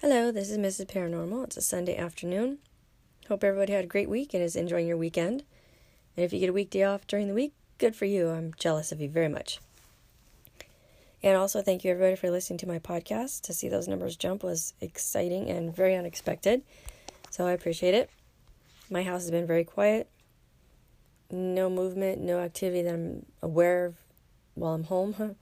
Hello, this is Mrs. Paranormal. It's a Sunday afternoon. Hope everybody had a great week and is enjoying your weekend. And if you get a weekday off during the week, good for you. I'm jealous of you very much. And also thank you everybody for listening to my podcast. To see those numbers jump was exciting and very unexpected. So I appreciate it. My house has been very quiet. No movement, no activity that I'm aware of while I'm home.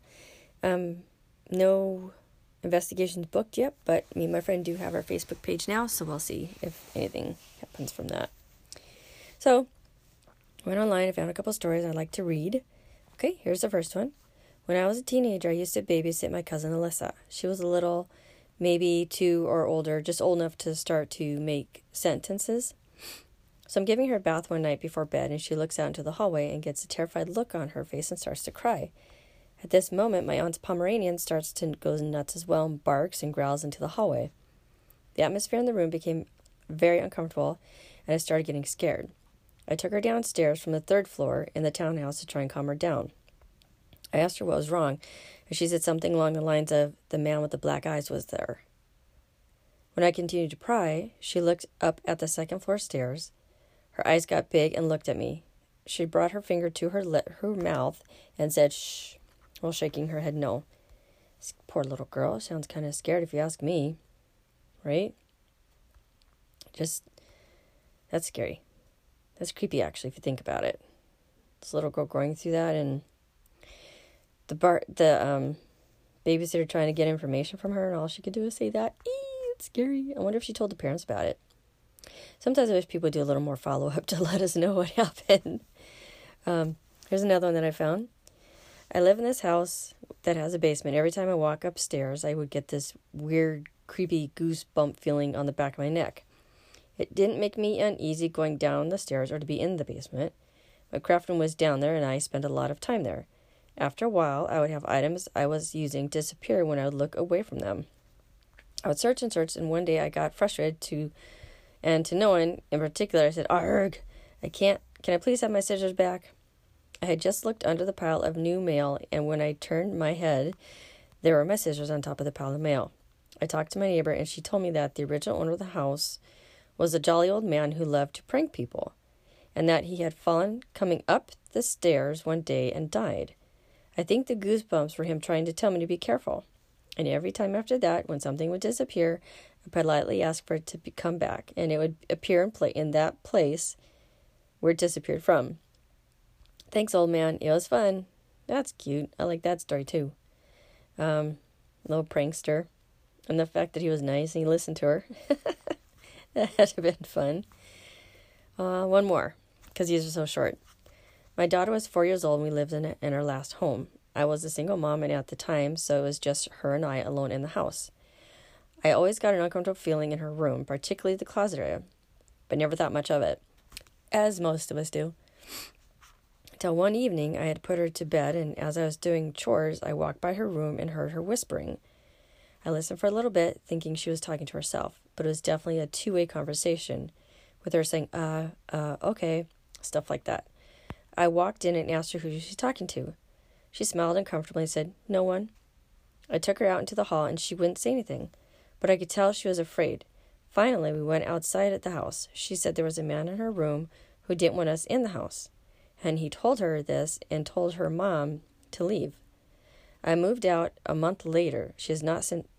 No investigations booked yet, but me and my friend do have our Facebook page now, so we'll see if anything happens from that. So, went online, I found a couple stories I'd like to read. Okay, here's the first one. When I was a teenager, I used to babysit my cousin Alyssa. She was a little, maybe 2 or older, just old enough to start to make sentences. So I'm giving her a bath one night before bed, and she looks out into the hallway and gets a terrified look on her face and starts to cry. At this moment, my aunt's Pomeranian starts to go nuts as well and barks and growls into the hallway. The atmosphere in the room became very uncomfortable, and I started getting scared. I took her downstairs from the 3rd floor in the townhouse to try and calm her down. I asked her what was wrong, and she said something along the lines of, the man with the black eyes was there. When I continued to pry, she looked up at the 2nd floor stairs. Her eyes got big and looked at me. She brought her finger to her mouth and said, shh, while shaking her head no. This poor little girl sounds kind of scared if you ask me. Right? That's scary. That's creepy, actually, if you think about it. This little girl going through that, and the babysitter trying to get information from her, and all she could do is say that. It's scary. I wonder if she told the parents about it. Sometimes I wish people would do a little more follow-up to let us know what happened. Here's another one that I found. I live in this house that has a basement. Every time I walk upstairs, I would get this weird, creepy goosebump feeling on the back of my neck. It didn't make me uneasy going down the stairs or to be in the basement. My craft room was down there, and I spent a lot of time there. After a while, I would have items I was using disappear when I would look away from them. I would search, and one day I got frustrated to no one in particular. I said, "Arg, can I please have my scissors back?" I had just looked under the pile of new mail, and when I turned my head, there were my scissors on top of the pile of mail. I talked to my neighbor, and she told me that the original owner of the house was a jolly old man who loved to prank people, and that he had fallen coming up the stairs one day and died. I think the goosebumps were him trying to tell me to be careful. And every time after that, when something would disappear, I politely asked for it to come back, and it would appear in that place where it disappeared from. Thanks, old man. It was fun. That's cute. I like that story, too. Little prankster. And the fact that he was nice and he listened to her. That had to have been fun. One more, because these are so short. My daughter was 4 years old and we lived in our last home. I was a single mom, and at the time, so it was just her and I alone in the house. I always got an uncomfortable feeling in her room, particularly the closet area, but never thought much of it, as most of us do. Till one evening, I had put her to bed, and as I was doing chores, I walked by her room and heard her whispering. I listened for a little bit, thinking she was talking to herself, but it was definitely a two-way conversation, with her saying, okay, stuff like that. I walked in and asked her who she was talking to. She smiled uncomfortably and said, no one. I took her out into the hall, and she wouldn't say anything, but I could tell she was afraid. Finally, we went outside at the house. She said there was a man in her room who didn't want us in the house. And he told her this and told her mom to leave. I moved out a month later. She has not since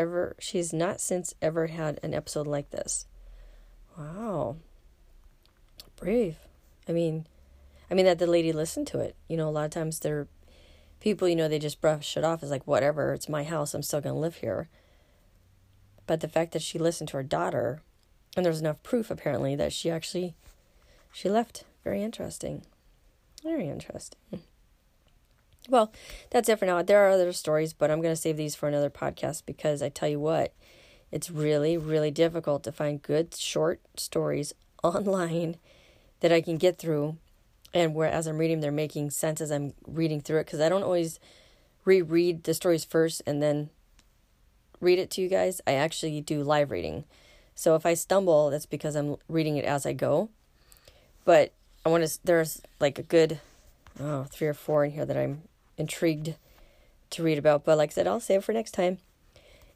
ever had an episode like this. Wow. Brave. I mean that the lady listened to it. A lot of times they're people, they just brush it off as like, whatever, it's my house, I'm still going to live here. But the fact that she listened to her daughter, and there's enough proof apparently that she left. Very interesting. Very interesting. Well, that's it for now. There are other stories, but I'm going to save these for another podcast because I tell you what, it's really, really difficult to find good short stories online that I can get through. And as I'm reading, they're making sense as I'm reading through it, because I don't always reread the stories first and then read it to you guys. I actually do live reading. So if I stumble, that's because I'm reading it as I go. But there's like a good 3 or 4 in here that I'm intrigued to read about. But like I said, I'll save it for next time.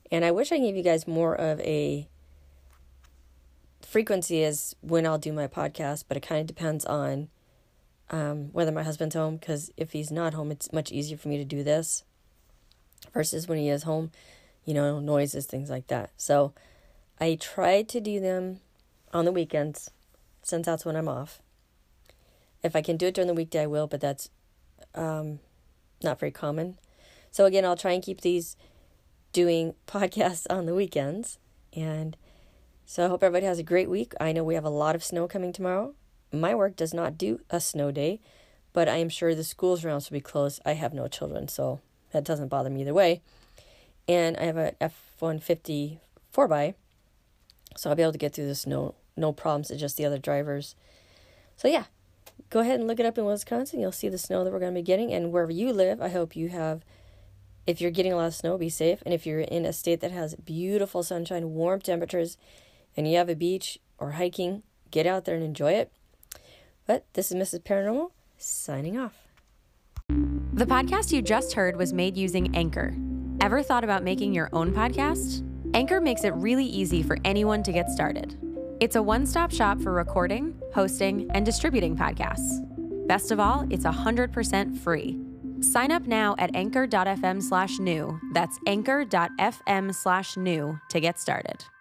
And I wish I gave you guys more of a frequency as when I'll do my podcast, but it kind of depends on whether my husband's home, because if he's not home, it's much easier for me to do this versus when he is home, noises, things like that. So I tried to do them on the weekends, since that's when I'm off. If I can do it during the weekday, I will, but that's not very common. So again, I'll try and keep these doing podcasts on the weekends. And so I hope everybody has a great week. I know we have a lot of snow coming tomorrow. My work does not do a snow day, but I am sure the schools around will be closed. I have no children, so that doesn't bother me either way. And I have a F-150 4x, so I'll be able to get through the snow. No problems, it's just the other drivers. So yeah, go ahead and look it up in Wisconsin. You'll see the snow that we're going to be getting. And wherever you live, I hope you have, if you're getting a lot of snow, be safe. And if you're in a state that has beautiful sunshine, warm temperatures, and you have a beach or hiking, get out there and enjoy it. But this is Mrs. Paranormal, signing off. The podcast you just heard was made using Anchor. Ever thought about making your own podcast? Anchor makes it really easy for anyone to get started. It's a one-stop shop for recording, hosting, and distributing podcasts. Best of all, it's 100% free. Sign up now at anchor.fm/new. That's anchor.fm/new to get started.